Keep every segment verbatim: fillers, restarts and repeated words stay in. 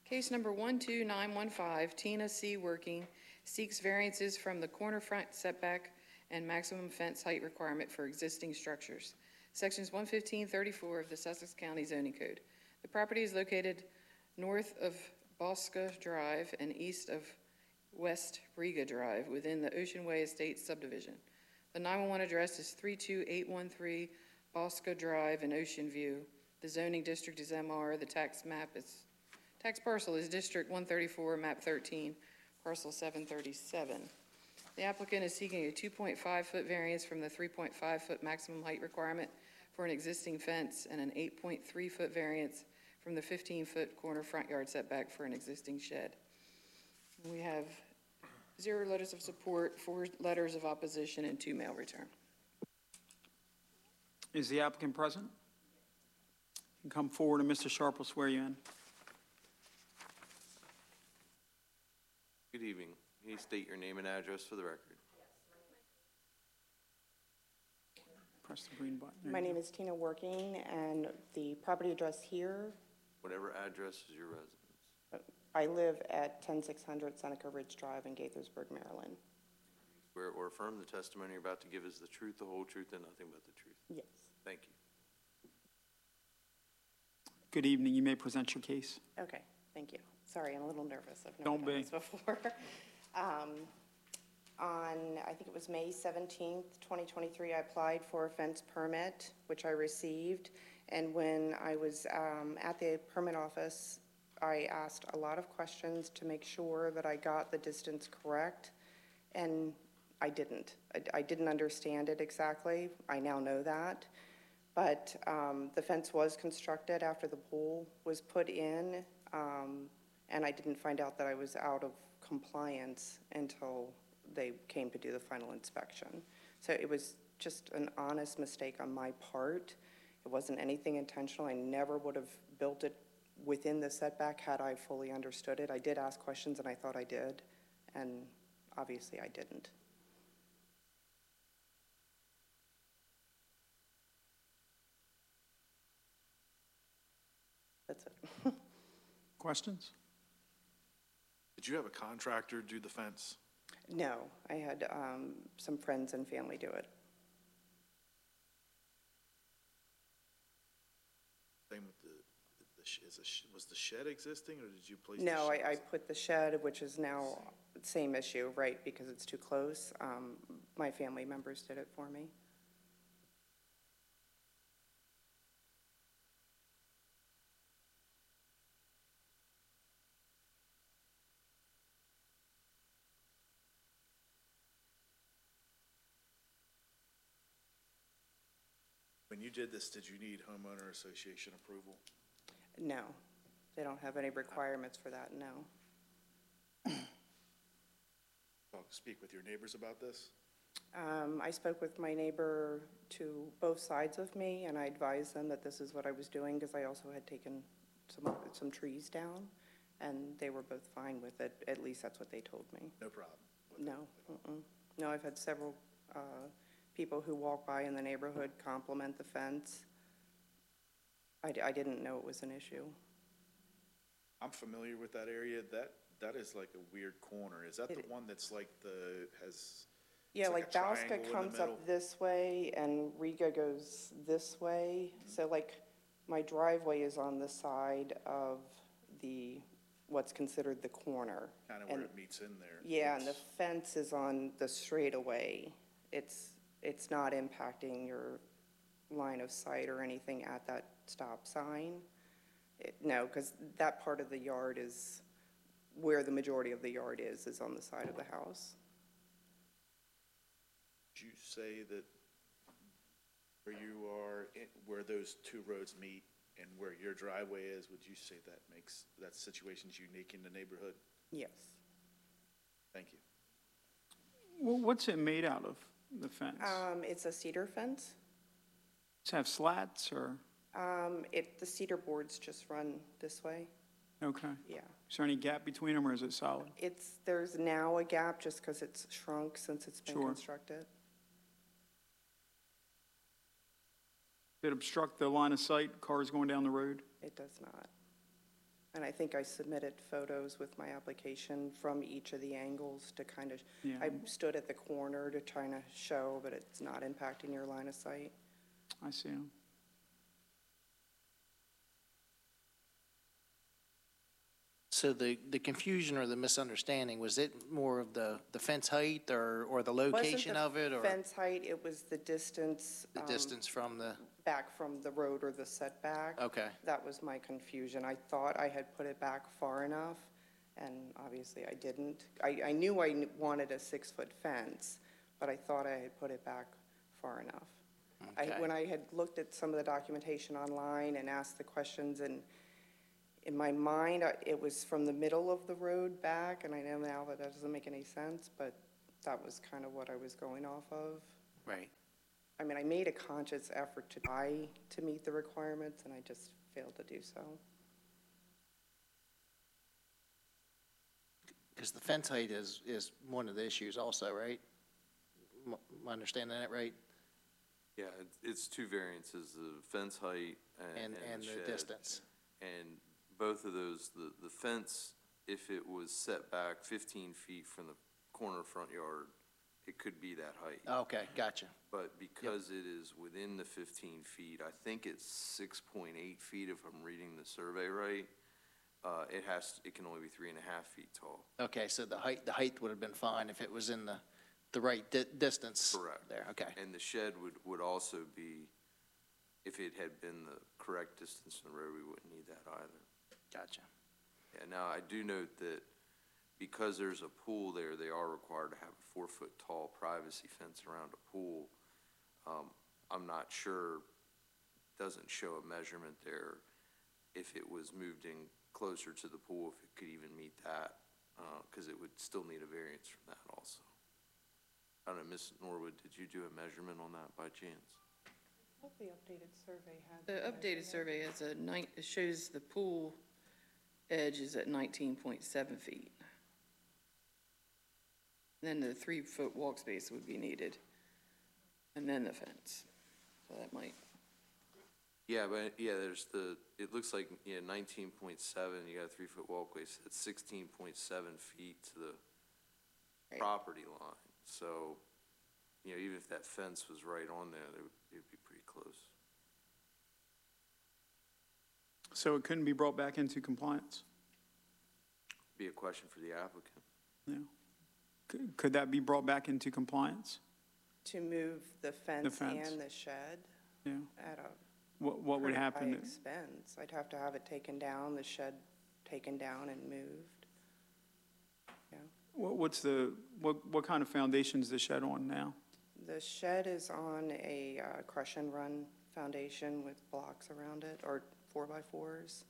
Case number one two nine one five, Tina C. Working, seeks variances from the corner front setback and maximum fence height requirement for existing structures. Sections one fifteen thirty-four of the Sussex County Zoning Code. The property is located north of Bosca Drive and east of West Riga Drive within the Ocean Way Estates subdivision. The nine one one address is three two eight one three Bosca Drive in Ocean View. The zoning district is M R. The tax map is, tax parcel is District one thirty-four, map thirteen, parcel seven thirty-seven. The applicant is seeking a two point five foot variance from the three point five foot maximum height requirement for an existing fence and an eight point three foot variance from the fifteen foot corner front yard setback for an existing shed. We have zero letters of support, four letters of opposition, and two mail return. Is the applicant present? You can come forward and Mister Sharp will swear you in. Good evening. Can you state your name and address for the record? Press the green button. There My you name go. is Tina Working, and the property address here, Whatever address is your residence. I live at ten six hundred Seneca Ridge Drive in Gaithersburg, Maryland. Swear or affirm the testimony you're about to give is the truth, the whole truth, and nothing but the truth. Yes. Thank you. Good evening. You may present your case. Okay, thank you. Sorry, I'm a little nervous. I've never Don't done be. this before. um, on, I think it was May seventeenth, twenty twenty-three, I applied for a fence permit, which I received. And when I was um, at the permit office, I asked a lot of questions to make sure that I got the distance correct, and I didn't. I, I didn't understand it exactly. I now know that. But um, the fence was constructed after the pool was put in, um, and I didn't find out that I was out of compliance until they came to do the final inspection. So it was just an honest mistake on my part. It wasn't anything intentional. I never would have built it within the setback had I fully understood it. I did ask questions, and I thought I did, and obviously I didn't. That's it. Questions? Did you have a contractor do the fence? No, I had um, some friends and family do it. Same with the, the sh- is a sh- was the shed existing, or did you place? No, the I, I shed? put the shed, which is now same issue, right, because it's too close. Um, my family members did it for me. When you did this, did you need homeowner association approval? No, they don't have any requirements for that, no. I'll speak with your neighbors about this. Um, I spoke with my neighbor to both sides of me, and I advised them that this is what I was doing, because I also had taken some, some trees down, and they were both fine with it. At least that's what they told me. No problem. with No, it. mm-mm. No, I've had several uh, people who walk by in the neighborhood compliment the fence. I, d- I didn't know it was an issue. I'm familiar with that area. That, that is like a weird corner. Is that the It- one that's like the, has? Yeah, it's like a Bauska triangle in the comes middle? up this way and Riga goes this way. So like my driveway is on the side of the, what's considered the corner. Kind of where and- it meets in there. Yeah, and the It's- fence is on the straightaway. It's, it's not impacting your line of sight or anything at that stop sign. It- No, because that part of the yard is where the majority of the yard is, is on the side of the house. Would you say that where you are, in- where those two roads meet and where your driveway is, would you say that makes, that situation's unique in the neighborhood? Yes. Thank you. Well, what's it made out of, the fence? Um, it's a cedar fence. Does it have slats or, Um, it, the cedar boards just run this way. okay. Yeah. Is there any gap between them or is it solid? It's, there's now a gap just because it's shrunk since it's been Sure. constructed. Did it obstruct the line of sight, cars going down the road? It does not. And I think I submitted photos with my application from each of the angles to kind of, Yeah. I stood at the corner to try to show, but it's not impacting your line of sight. I see them. So the, the confusion or the misunderstanding, was it more of the, the fence height or, or the location of it, or Wasn't the fence height, it was the distance. the um, distance from the, Back from the road or the setback. okay, That was my confusion. I thought I had put it back far enough, and obviously I didn't. I, I knew I n- wanted a six-foot fence, but I thought I had put it back far enough. I, Okay. when I had looked at some of the documentation online and asked the questions, and in my mind, I- it was from the middle of the road back, and I know now that that doesn't make any sense, but that was kind of what I was going off of. right. I mean, I made a conscious effort to try to meet the requirements, and I just failed to do so. Because the fence height is, is one of the issues also, right? Am I understanding that right? Yeah, it's, it's two variances, the fence height and, And, and and the the shed. distance. And both of those, the, the fence, if it was set back fifteen feet from the corner front yard, it could be that height. Okay, gotcha. But because it is within the fifteen feet, I think it's six point eight feet if I'm reading the survey right, uh, it has, it can only be three and a half feet tall. Okay, so the height, the height would have been fine if it was in the, the right di- distance. Correct. There, okay. And the shed would, would also be, if it had been the correct distance from the road, we wouldn't need that either. Gotcha. Yeah, now, I do note that because there's a pool there, they are required to have a four-foot-tall privacy fence around a pool. Um, I'm not sure, doesn't show a measurement there, if it was moved in closer to the pool, if it could even meet that, because it would still need a variance from that also. I don't know, Miz Norwood, did you do a measurement on that by chance? I thought the updated survey had. The updated survey has a nine, it shows the pool edge is at nineteen point seven feet. Then the three-foot walk space would be needed, and then the fence. So that might, Yeah, but, yeah, there's the, it looks like, yeah, nineteen point seven, you got a three-foot walkway, so it's sixteen point seven feet to the Right. property line. So, you know, even if that fence was right on there, it would, it'd be pretty close. So it couldn't be brought back into compliance? Be a question for the applicant. Yeah. Could- Could that be brought back into compliance? To move the fence fence. and the shed Yeah. at a What, what would pretty high happen? expense. I'd have to have it taken down, the shed taken down and moved. Yeah. What, what's the, what, what kind of foundation's the shed on now? The shed is on a uh, crush and run foundation with blocks around it, or four-by-fours.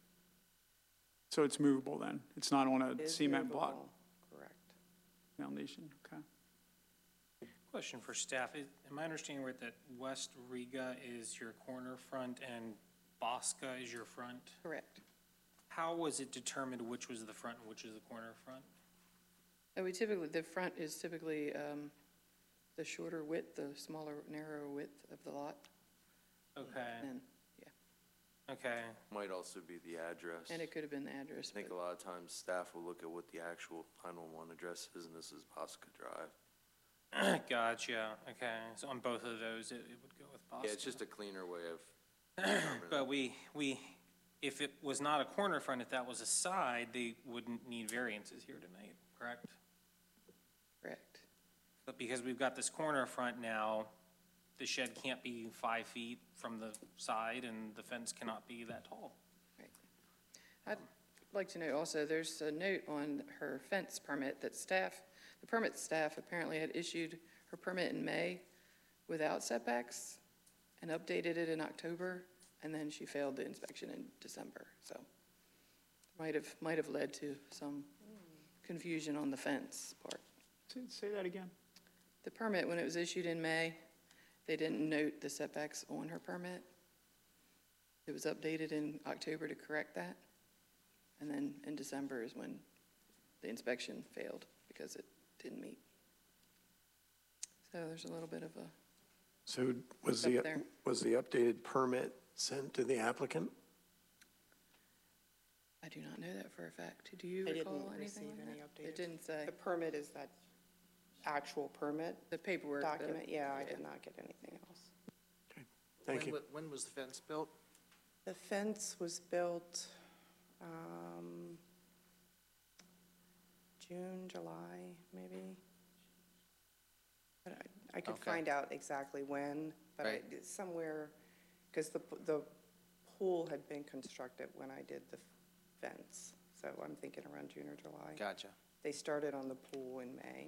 So it's movable then? It's not on It a is cement block movable, correct. foundation? Okay. Question for staff. Is- Am I understanding right that West Riga is your corner front and Bosca is your front? correct. How was it determined which was the front and which is the corner front? And we typically, the front is typically um, the shorter width, the smaller, narrow width of the lot. Okay, And, okay. Might also be the address. and it could have been the address, I think but a lot of times staff will look at what the actual nine one one address is, and this is Bosca Drive. Gotcha, okay. So on both of those, it, it would go with Bosca. Yeah, it's just a cleaner way of determining. But we, we, if it was not a corner front, if that was a side, they wouldn't need variances here tonight, correct? correct. But because we've got this corner front now, the shed can't be five feet from the side and the fence cannot be that tall. I'd like to note also, there's a note on her fence permit that staff, the permit staff apparently had issued her permit in May without setbacks and updated it in October, and then she failed the inspection in December, so might have, might have led to some confusion on the fence part. Say, say that again. The permit, when it was issued in May, they didn't note the setbacks on her permit. It was updated in October to correct that. And then in December is when the inspection failed because it didn't meet. So there's a little bit of a, So was Up the, there. was the updated permit sent to the applicant? I do not know that for a fact. Do you I recall didn't anything receive like any that? updated. It didn't say. The permit is that actual permit The paperwork. the- document, yeah, I did not get anything else. Thank When you. wa- When was the fence built? The fence was built, um, June, July, maybe. But I, I could Okay. find out exactly when, but I, Right. it's somewhere, because the, p- the pool had been constructed when I did the fence. So I'm thinking around June or July. Gotcha. They started on the pool in May.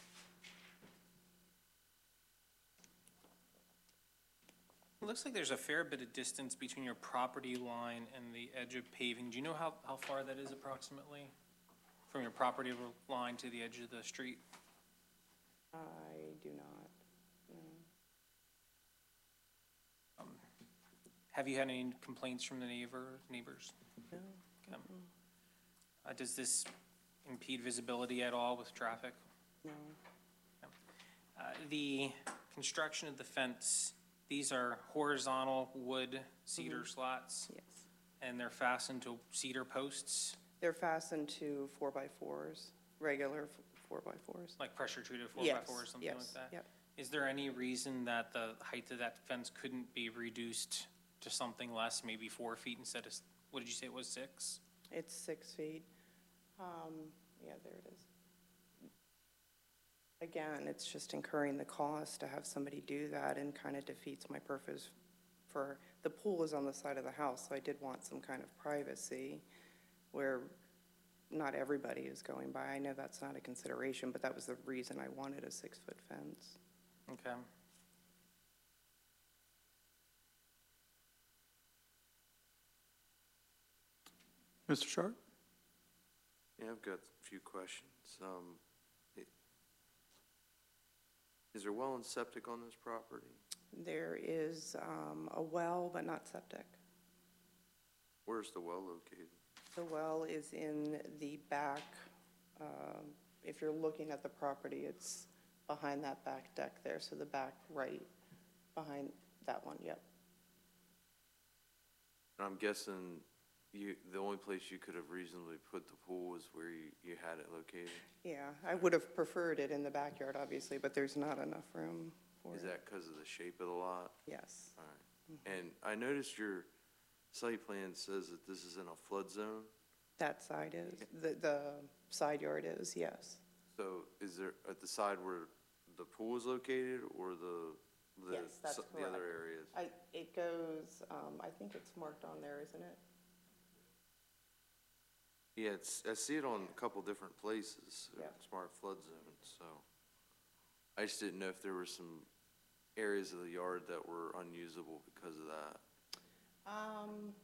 It looks like there's a fair bit of distance between your property line and the edge of paving. Do you know how, how far that is approximately? From your property line to the edge of the street? I do not, no. Have you had any complaints from the neighbor, neighbors? No. Okay. Uh, does this impede visibility at all with traffic? No. Uh, the construction of the fence, these are horizontal wood cedar slats, Yes. and they're fastened to cedar posts, They're fastened to four by fours, regular f- four by fours. like pressure treated four by Yes, four or something like yes, that? yep. Is there any reason that the height of that fence couldn't be reduced to something less, maybe four feet instead of, s- what did you say it was, six? It's six feet. Um, yeah, there it is. Again, it's just incurring the cost to have somebody do that and kind of defeats my purpose for, the pool is on the side of the house, so I did want some kind of privacy where not everybody is going by. I know that's not a consideration, but that was the reason I wanted a six-foot fence. Okay. Mister Sharp? Yeah, I've got a few questions. Um, it- Is there well and septic on this property? There is um, a well, but not septic. Where's the well located? The well is in the back, um, if you're looking at the property, it's behind that back deck there, so the back right behind that one, yep. And I'm guessing you, the only place you could have reasonably put the pool was where you, you had it located? Yeah, I would have preferred it in the backyard, obviously, but there's not enough room for Is it. that because of the shape of the lot? Yes, All right. And I noticed your site plan says that this is in a flood zone. that side is, the, the side yard is, yes. So is there, at the side where the pool is located or the, the, Yes, that's s- the other correct. areas? I, it goes, um, I think it's marked on there, isn't it? Yeah, it's, I see it on a couple different places, uh, Yeah. smart flood zones, so. I just didn't know if there were some areas of the yard that were unusable because of that. Um,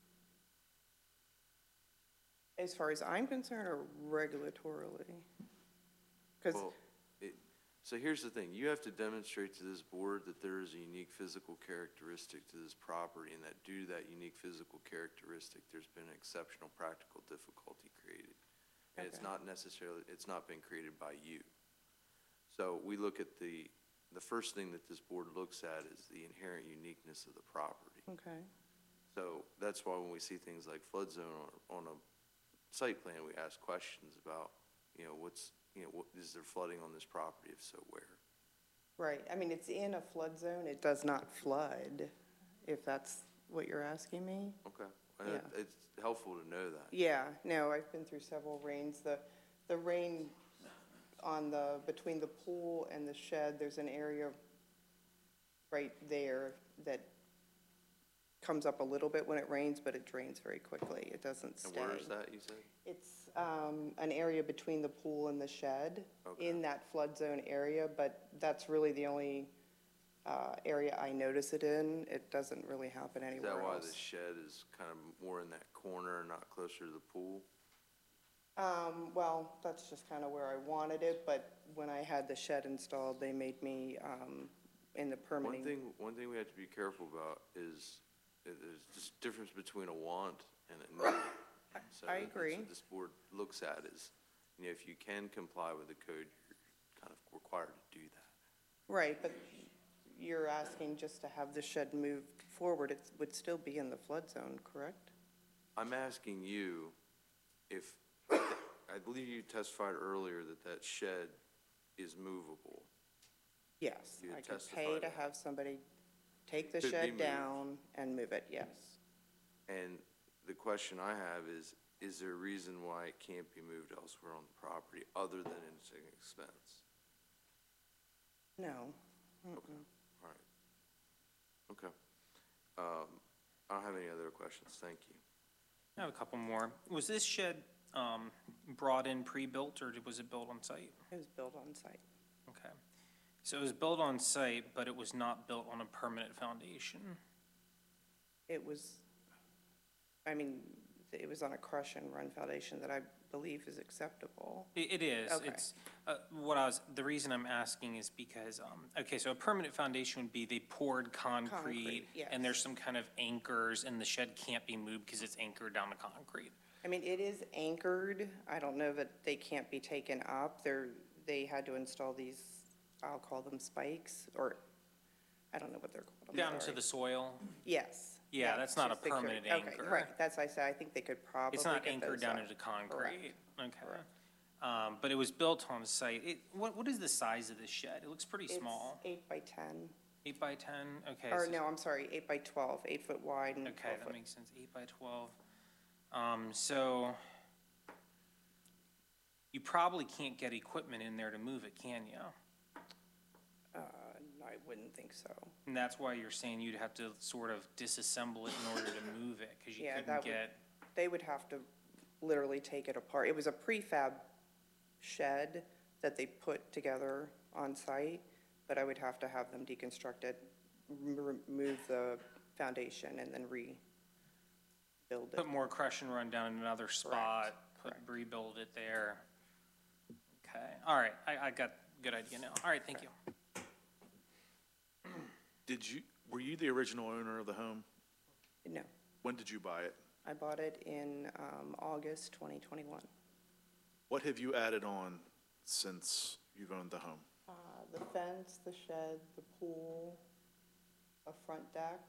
as far as I'm concerned, or regulatorily? Because, Well, it, so here's the thing, you have to demonstrate to this board that there is a unique physical characteristic to this property, and that due to that unique physical characteristic, there's been exceptional practical difficulty created. And it's Okay. not necessarily, it's not been created by you. So we look at the, the first thing that this board looks at is the inherent uniqueness of the property. okay, So that's why when we see things like flood zone on, on a site plan, we ask questions about, you know, what's, you know, what, is there flooding on this property? If so, where? right. I mean, it's in a flood zone. It does not flood, if that's what you're asking me. Okay. And it- Yeah. It's helpful to know that. Yeah, no, I've been through several rains. The, the rain on the, between the pool and the shed, there's an area right there that comes up a little bit when it rains, but it drains very quickly. It doesn't And stay. where is that, you said? It's um, an area between the pool and the shed, Okay. in that flood zone area, but that's really the only uh, area I notice it in. It doesn't really happen Is anywhere that why else. the shed is kind of more in that corner and not closer to the pool? Um, well, that's just kind of where I wanted it, but when I had the shed installed, they made me, um, in the One permitting. thing, one thing we have to be careful about is, is there's just difference between a want and a need. So I that's agree. what this board looks at is, you know, if you can comply with the code, you're kind of required to do that. Right, but you're asking just to have the shed moved forward. It would still be in the flood zone, correct? I'm asking you if, I believe you testified earlier that that shed is movable. Yes, You I had could pay testified to that. have somebody take the Could be shed moved. down and move it, yes. And the question I have is, is there a reason why it can't be moved elsewhere on the property other than it's an expense? No. Okay, all right. Okay. Um, I don't have any other questions, thank you. I have a couple more. Was this shed um, brought in pre-built, or was it built on site? It was built on site. Okay. So it was built on site, but it was not built on a permanent foundation? It was, I mean, it was on a crush and run foundation that I believe is acceptable. It, it is. Okay. It's, uh, what I was, the reason I'm asking is because, um, okay, so a permanent foundation would be they poured concrete. Concrete, yes. And there's some kind of anchors, and the shed can't be moved because it's anchored down to concrete. I mean, it is anchored. I don't know that they can't be taken up. They're, they had to install these, I'll call them spikes, or I don't know what they're called. I'm Down into sorry. the soil? Yes. Yeah, that's not a to secure- permanent okay, anchor. Right, that's, I said, I think they could probably It's not get anchored those down up. into concrete? Okay. Correct. Um, but it was built on site. It, what, what is the size of this shed? It looks pretty It's small. eight by ten, Eight by ten? Okay. or so- no, I'm sorry, eight by twelve, eight foot wide and Okay, twelve that foot. makes sense. Eight by twelve. Um, so you probably can't get equipment in there to move it, can you? Uh, I wouldn't think so. And that's why you're saying you'd have to sort of disassemble it in order to move it, because you Yeah, that couldn't would- get, They would have to literally take it apart. It was a prefab shed that they put together on site, but I would have to have them deconstruct it, m- remove the foundation and then rebuild it. put more crush and run down in another spot, put, correct. rebuild it there. Okay, all right, I, I got a good idea now. All right, thank you. Did you, were you the original owner of the home? No, When did you buy it? I bought it in um, August twenty twenty-one. What have you added on since you've owned the home? Uh, The fence, the shed, the pool, a front deck,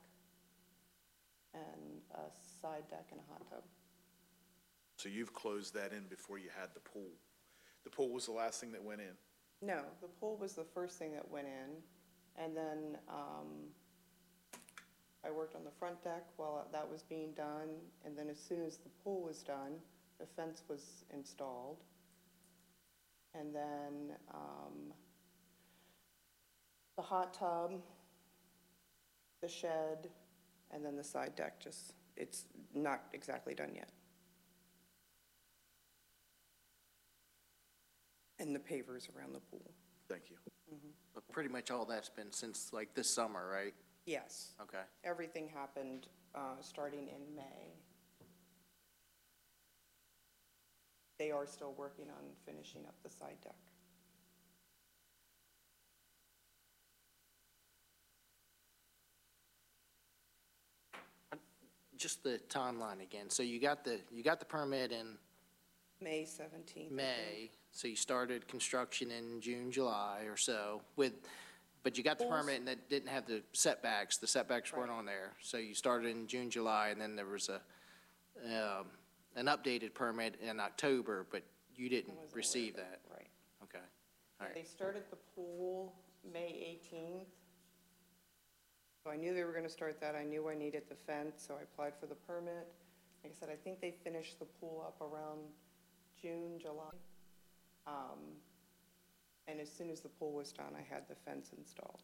and a side deck and a hot tub. So you've closed that in before you had the pool. The pool was the last thing that went in. No, the pool was the first thing that went in, and then, um, I worked on the front deck while that was being done, and then as soon as the pool was done, the fence was installed. And then, um, the hot tub, the shed, and then the side deck, just, it's not exactly done yet. And the pavers around the pool. Thank you. But pretty much all that's been since like this summer, right? Yes. Okay. Everything happened uh, starting in May. They are still working on finishing up the side deck. Just the timeline again. So you got the, you got the permit in May seventeenth. May, so you started construction in June, July or so with, but you got the Pools. permit and that didn't have the setbacks, the setbacks weren't Right. on there. So you started in June, July, and then there was a, um, an updated permit in October, but you didn't receive that. Right. Okay, all They right. started the pool May eighteenth. So I knew they were gonna start that. I knew I needed the fence, so I applied for the permit. Like I said, I think they finished the pool up around June, July. Um, and as soon as the pool was done, I had the fence installed.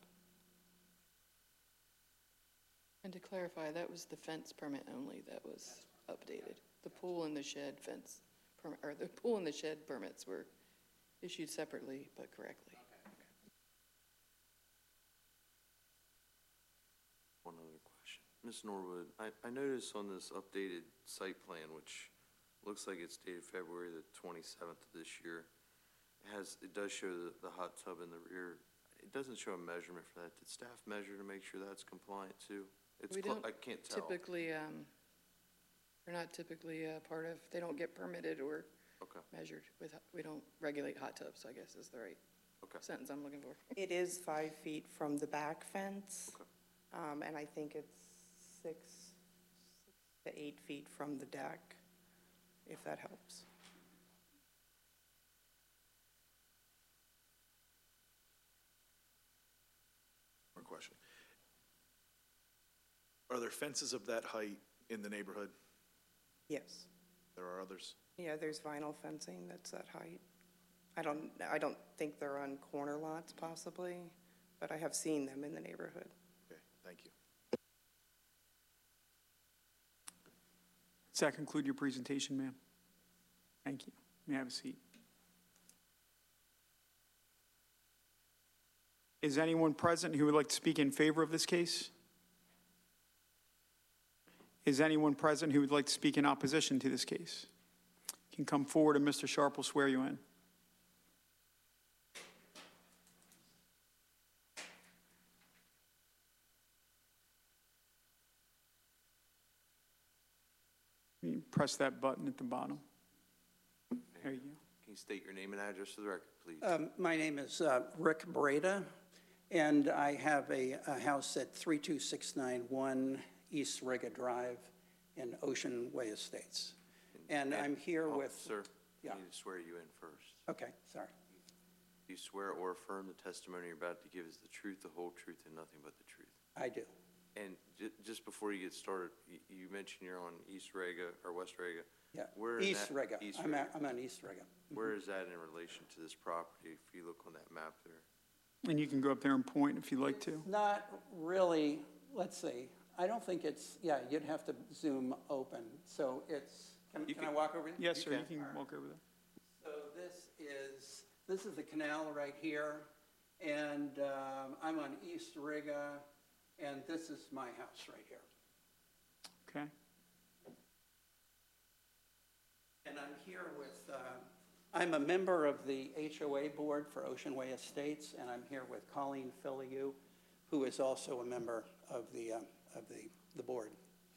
And to clarify, that was the fence permit only that was updated. The pool and the shed fence, permit, or the pool and the shed permits were issued separately but correctly. One other question. Miz Norwood, I, I noticed on this updated site plan, which looks like it's dated February the twenty-seventh of this year, it has, it does show the, the hot tub in the rear. It doesn't show a measurement for that. Did staff measure to make sure that's compliant too? It's, We clo- don't I can't tell. Typically, um, they're not typically a part of, they don't get permitted or Okay, measured with, we don't regulate hot tubs, I guess is the right okay. sentence I'm looking for. It is five feet from the back fence. Okay. Um, and I think it's six, six to eight feet from the deck, if that helps. Are there fences of that height in the neighborhood? Yes. There are others? Yeah, there's vinyl fencing that's that height. I don't, I don't think they're on corner lots possibly, but I have seen them in the neighborhood. Okay, thank you. Does that conclude your presentation, ma'am? Thank you. May I have a seat? Is anyone present who would like to speak in favor of this case? Is anyone present who would like to speak in opposition to this case? You can come forward and Mister Sharp will swear you in. You press that button at the bottom. There you go. Can you state your name and address for the record, please? Um, My name is uh, Rick Breda, and I have a, a house at three two six nine one East Riga Drive in Ocean Way Estates. And I'm here Oh, with... Sir, Yeah. I need to swear you in first. Okay, sorry. Do you swear or affirm the testimony you're about to give is the truth, the whole truth, and nothing but the truth? I do. And ju- just before you get started, you, you mentioned you're on East Rega or West Rega. Yeah. Where in East that- Riga. East I'm, Rega. at- I'm on East Riga. Where is that in relation to this property, if you look on that map there? And you can go up there and point if you'd like to. Not really, let's see, I don't think it's, yeah, you'd have to zoom open. So it's, can, You can I can- walk over? Yes, sir, you can. can walk over there. So this is, this is the canal right here, and um, I'm on East Riga, and this is my house right here. Okay. And I'm here with, uh, I'm a member of the H O A board for Ocean Way Estates, and I'm here with Colleen Filiu, who is also a member of the, uh, of the, the board.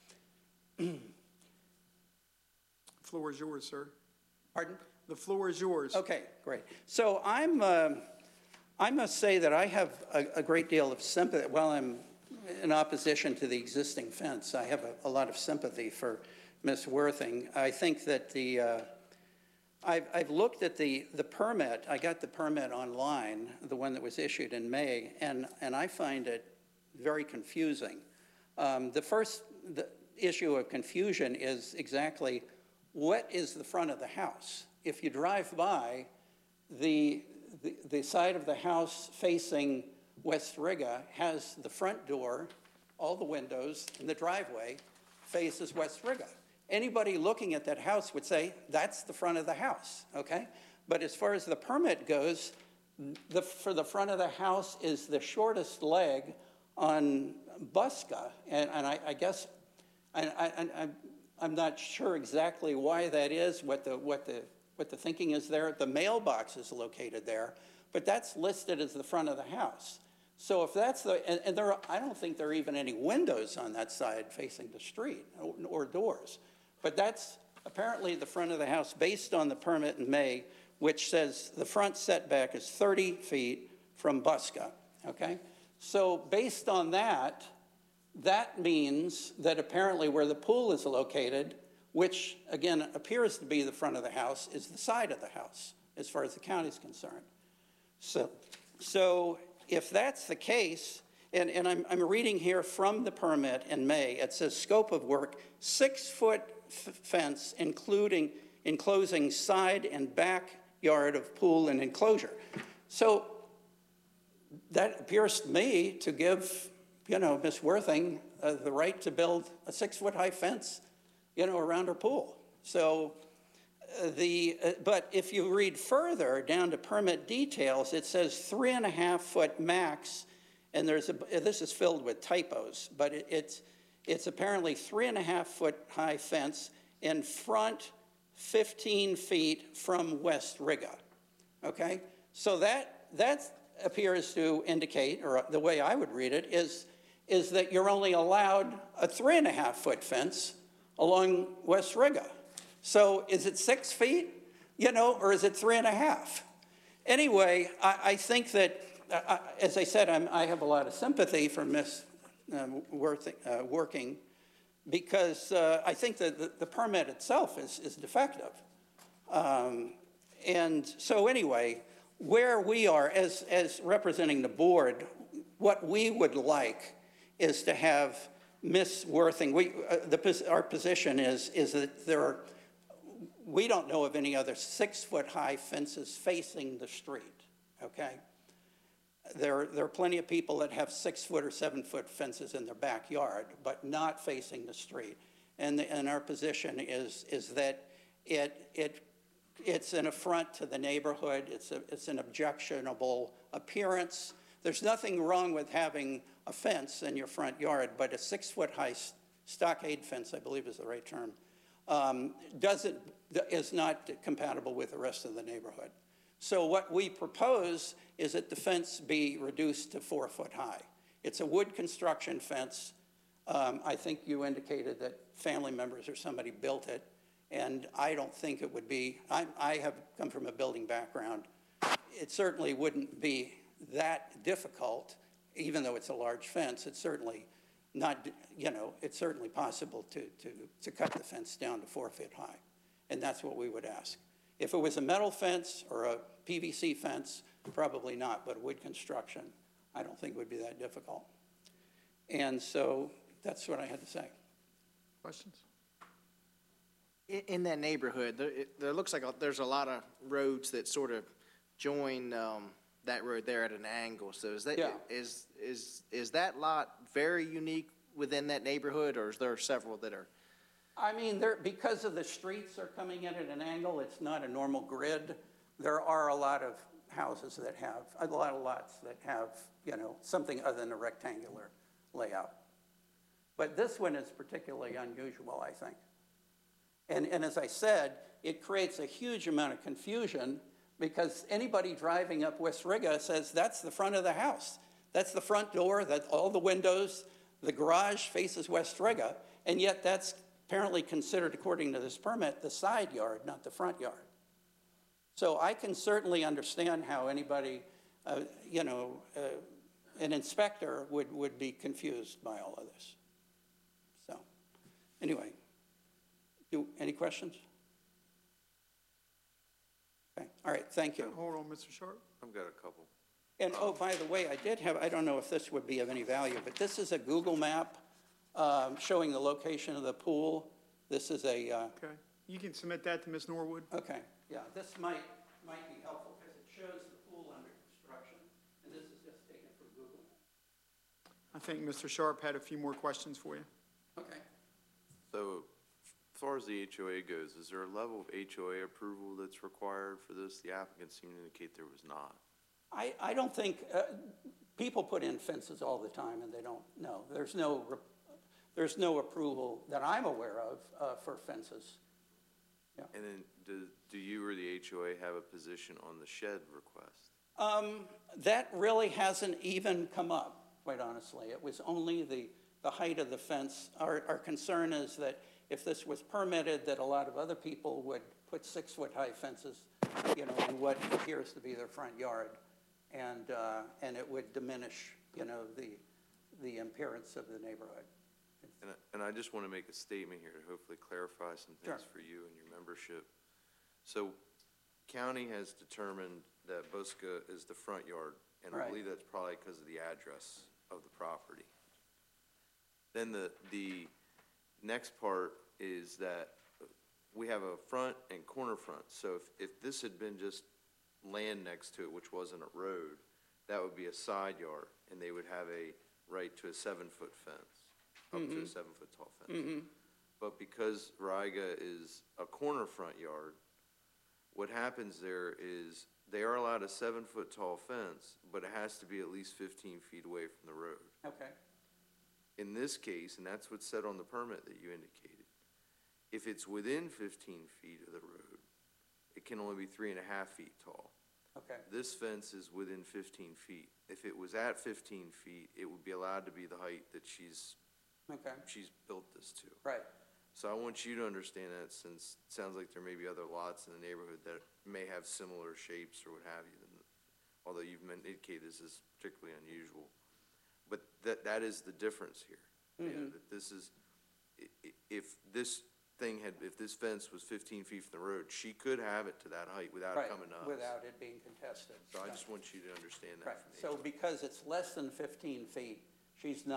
Floor is yours, sir. Pardon? The floor is yours. Okay, great. So I'm, uh, I must say that I have a, a great deal of sympathy, while I'm in opposition to the existing fence, I have a, a lot of sympathy for Miz Worthing. I think that the, uh, I've, I've looked at the, the permit, I got the permit online, the one that was issued in May, and, and I find it very confusing. Um, the first the issue of confusion is exactly what is the front of the house? If you drive by, the, the, the side of the house facing West Riga has the front door, all the windows, and the driveway faces West Riga. Anybody looking at that house would say, that's the front of the house, okay? But as far as the permit goes, the, for the front of the house is the shortest leg on Buska, and, and I, I guess, I, I, I, I'm not sure exactly why that is, what the, what the, what the thinking is there. The mailbox is located there, but that's listed as the front of the house. So if that's the, and, and there are, I don't think there are even any windows on that side facing the street or, or doors. But that's apparently the front of the house based on the permit in May, which says the front setback is thirty feet from Buska, okay? So based on that, that means that apparently where the pool is located, which again appears to be the front of the house, is the side of the house as far as the county is concerned. So, so if that's the case, and, and I'm, I'm reading here from the permit in May, it says scope of work, six foot f fence, including enclosing side and backyard of pool and enclosure. So that appears to me to give, you know, Miz Worthing uh, the right to build a six foot high fence, you know, around her pool. So uh, the, uh, but if you read further down to permit details, it says three and a half foot max. And there's a, this is filled with typos, but it, it's, it's apparently three and a half foot high fence in front fifteen feet from West Riga, okay? So that, that appears to indicate, or the way I would read it, is, is that you're only allowed a three and a half foot fence along West Riga. So is it six feet, you know, or is it three and a half? Anyway, I, I think that, Uh, as I said, I'm, I have a lot of sympathy for Miz Um, Worthing, uh, working because uh, I think that the, the permit itself is, is defective. Um, and so anyway, where we are as, as representing the board, what we would like is to have Miss Worthing, we, uh, the, pos- our position is, is that there are, we don't know of any other six-foot-high fences facing the street, okay? There, there are plenty of people that have six-foot or seven-foot fences in their backyard, but not facing the street. And, the, and our position is, is that it, it, it's an affront to the neighborhood. It's, a, it's an objectionable appearance. There's nothing wrong with having a fence in your front yard, but a six-foot-high stockade fence, I believe is the right term, um, doesn't, is not compatible with the rest of the neighborhood. So what we propose is that the fence be reduced to four foot high. It's a wood construction fence. Um, I think you indicated that family members or somebody built it, and I don't think it would be, I, I have come from a building background. It certainly wouldn't be that difficult, even though it's a large fence. It's certainly not, you know, it's certainly possible to, to, to cut the fence down to four feet high, and that's what we would ask. If it was a metal fence or a P V C fence, probably not, but wood construction, I don't think would be that difficult. And so that's what I had to say. Questions? In, in that neighborhood, there, it, there looks like a, there's a lot of roads that sort of join um, that road there at an angle. So is that, Yeah. is, is, is that lot very unique within that neighborhood, or is there several that are? I mean, there, because of the streets are coming in at an angle, it's not a normal grid. There are a lot of houses that have, a lot of lots that have, you know, something other than a rectangular layout. But this one is particularly unusual, I think. And, and as I said, it creates a huge amount of confusion because anybody driving up West Riga says that's the front of the house. That's the front door, that all the windows, the garage faces West Riga, and yet that's apparently considered, according to this permit, the side yard, not the front yard. So I can certainly understand how anybody, uh, you know, uh, an inspector would, would be confused by all of this. So, anyway, do, any questions? Okay, all right, thank you. Hold on, Mister Sharp. I've got a couple. And, oh, by the way, I did have, I don't know if this would be of any value, but this is a Google map um, showing the location of the pool. This is a, uh, Okay. You can submit that to Miz Norwood. okay, yeah, this might, might be helpful because it shows the pool under construction, and this is just taken from Google. I think Mister Sharp had a few more questions for you. Okay. So as far as the H O A goes, is there a level of H O A approval that's required for this? The applicant seemed to indicate there was not. I, I don't think, uh, people put in fences all the time and they don't know. There's no, re- there's no approval that I'm aware of uh, for fences. And then do, do you or the H O A have a position on the shed request? Um, that really hasn't even come up, quite honestly. It was only the, the height of the fence. Our, our concern is that if this was permitted, that a lot of other people would put six-foot-high fences, you know, in what appears to be their front yard, and uh, and it would diminish, you know, the the appearance of the neighborhood. And I, and I just want to make a statement here to hopefully clarify some things Sure. for you and your membership. So county has determined that Busca is the front yard, and I Right. believe that's probably because of the address of the property. Then the, the next part is that we have a front and corner front. So if, if this had been just land next to it, which wasn't a road, that would be a side yard, and they would have a right to a seven-foot fence, up to a seven-foot tall fence. But because Riga is a corner front yard, what happens there is they are allowed a seven-foot tall fence, but it has to be at least fifteen feet away from the road. Okay. In this case, and that's what's said on the permit that you indicated, if it's within fifteen feet of the road, it can only be three and a half feet tall. Okay. This fence is within fifteen feet. If it was at fifteen feet, it would be allowed to be the height that she's, Okay. she's built this to. Right. So I want you to understand that, since it sounds like there may be other lots in the neighborhood that may have similar shapes or what have you, than- although you've indicated this is particularly unusual. But that, that is the difference here. You know, that this is, i- i- if this thing had, if this fence was fifteen feet from the road, she could have it to that height without Right. coming to us. Without it being contested. So I Yeah. just want you to understand Right. that from the So H O A. because it's less than fifteen feet, she's not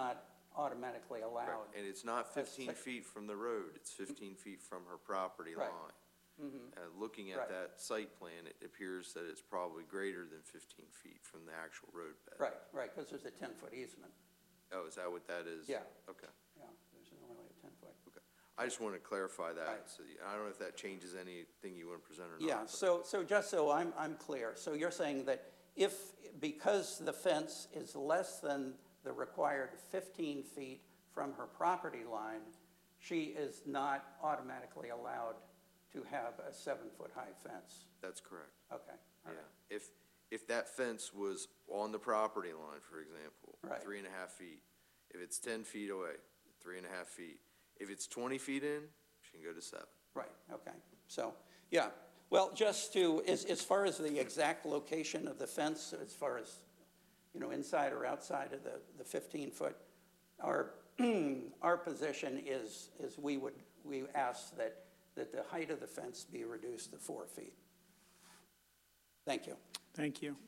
automatically allowed. Correct. And it's not fifteen six- feet from the road, it's fifteen feet from her property Right. line. Uh, looking Right. at that site plan, it appears that it's probably greater than fifteen feet from the actual road bed. Right, right, because there's a ten-foot easement. Oh, is that what that is? Yeah. Okay, Yeah, there's normally a ten-foot. okay. I just want to clarify that, Right. so, I don't know if that changes anything you want to present or not. Yeah, but- so, so just so I'm, I'm clear, so you're saying that if, because the fence is less than the required fifteen feet from her property line, she is not automatically allowed to have a seven-foot-high fence? That's correct. Okay, all Yeah, right. if, if that fence was on the property line, for example, Right. three and a half feet, if it's ten feet away, three and a half feet, if it's twenty feet in, she can go to seven. Right, okay. So, yeah, well, just to, as, as far as the exact location of the fence, as far as, you know, inside or outside of the, the fifteen-foot, our, our position is, is we would, we ask that, that the height of the fence be reduced to four feet. Thank you. Thank you.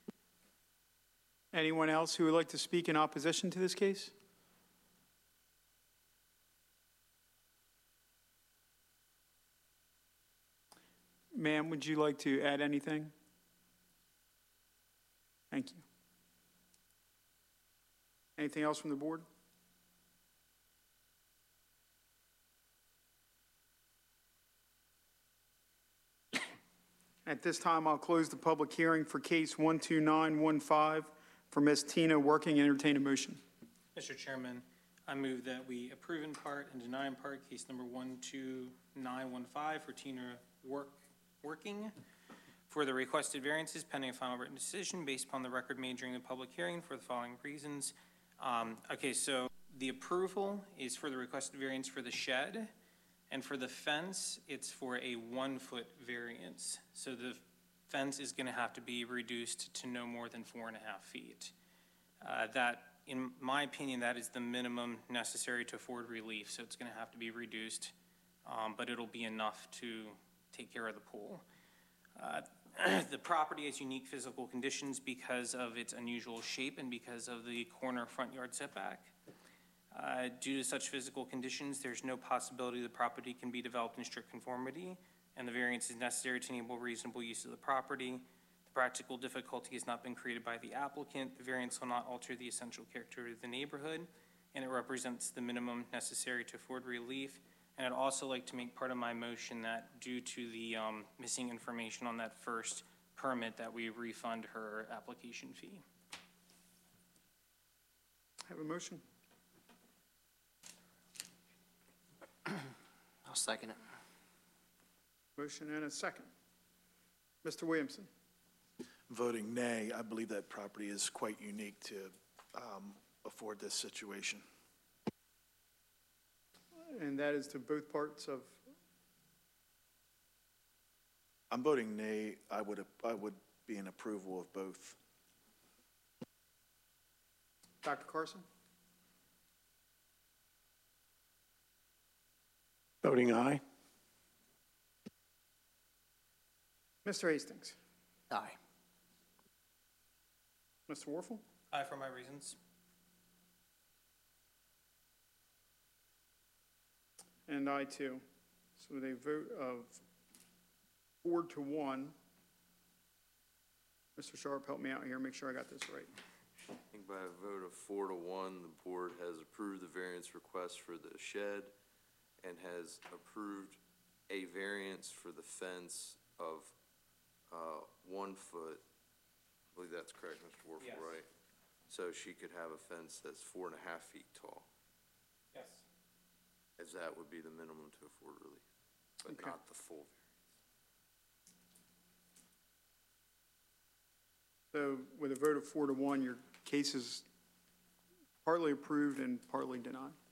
Anyone else who would like to speak in opposition to this case? Ma'am, would you like to add anything? Thank you. Anything else from the board? At this time, I'll close the public hearing for case one two nine one five for Miz Tina Working. Entertain a motion. Mister Chairman, I move that we approve in part and deny in part case number one two nine one five for Tina Work, Working for the requested variances pending a final written decision based upon the record made during the public hearing for the following reasons. Um, okay, so the approval is for the requested variance for the shed, and for the fence, it's for a one-foot variance. So the fence is gonna have to be reduced to no more than four and a half feet. Uh, that, in my opinion, that is the minimum necessary to afford relief, so it's gonna have to be reduced, um, but it'll be enough to take care of the pool. Uh, the property has unique physical conditions because of its unusual shape and because of the corner front yard setback. Uh, due to such physical conditions, there's no possibility the property can be developed in strict conformity, and the variance is necessary to enable reasonable use of the property. The practical difficulty has not been created by the applicant. The variance will not alter the essential character of the neighborhood, and it represents the minimum necessary to afford relief. And I'd also like to make part of my motion that due to the um, missing information on that first permit, that we refund her application fee. Have a motion? I'll second it. Motion and a second. Mister Williamson? Voting nay, I believe that property is quite unique to um, afford this situation. And that is to both parts of, I'm voting nay. I would, I would be in approval of both. Doctor Carson? Voting aye. Mister Hastings? Aye. Mister Warfel? Aye for my reasons. And I too. So with a vote of four to one. Mister Sharp, help me out here, make sure I got this right. I think by a vote of four to one, the board has approved the variance request for the shed and has approved a variance for the fence of uh, one foot. I believe that's correct, Mister Warfel, Yes. right? So she could have a fence that's four and a half feet tall, Yes. as that would be the minimum to afford relief, but Okay. not the full variance. So with a vote of four to one, your case is partly approved and partly denied.